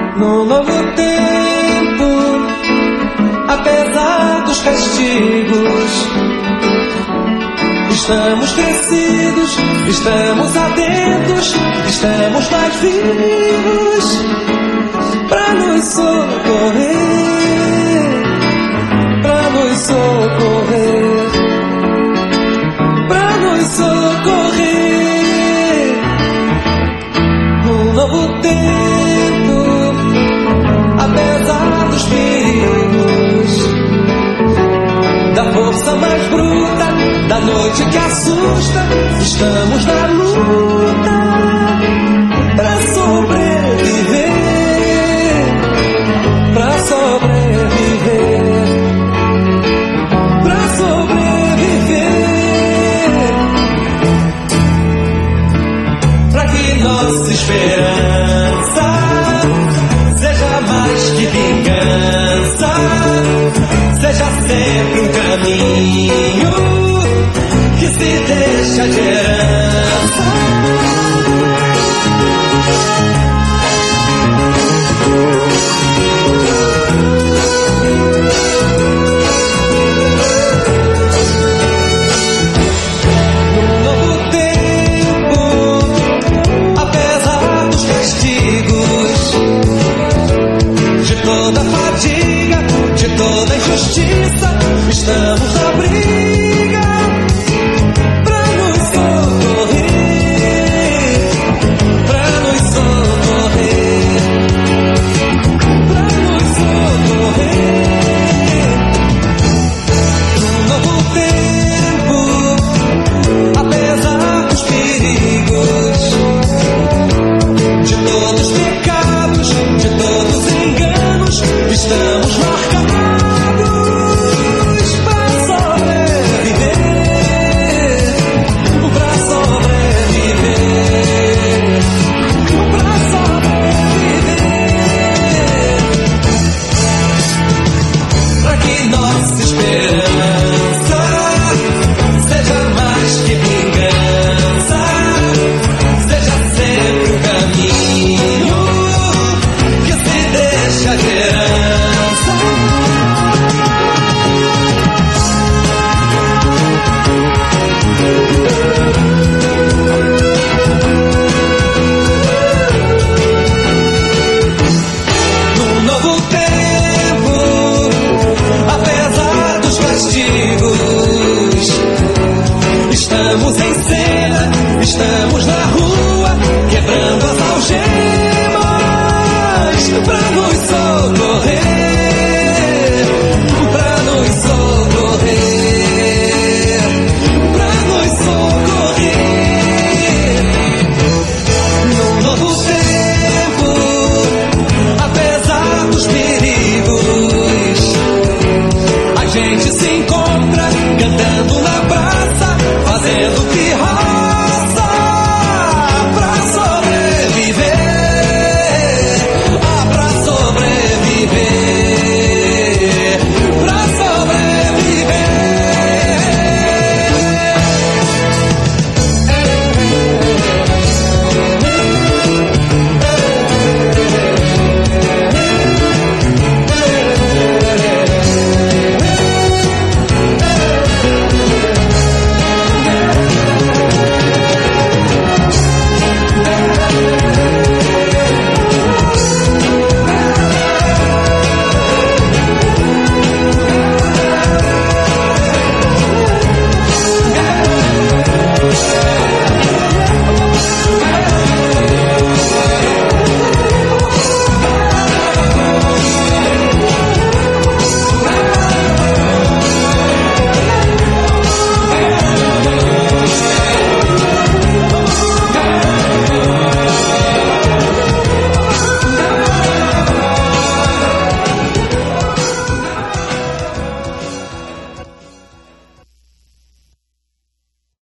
No novo tempo, apesar dos castigos, estamos crescidos, estamos atentos, estamos mais vivos pra nos socorrer, pra nos socorrer, pra nos socorrer. No novo tempo, apesar dos perigos, da força mais bruta, da noite que assusta, estamos na luta pra sobreviver, pra sobreviver, pra sobreviver, pra que nossa esperança seja mais que vingança, seja sempre um caminho que se deixa de herança. No novo tempo, apesar dos castigos, de toda fadiga, de toda injustiça, estamos na briga pra nos socorrer, pra nos socorrer, pra nos socorrer. No novo tempo, apesar dos perigos, de todos os pecados,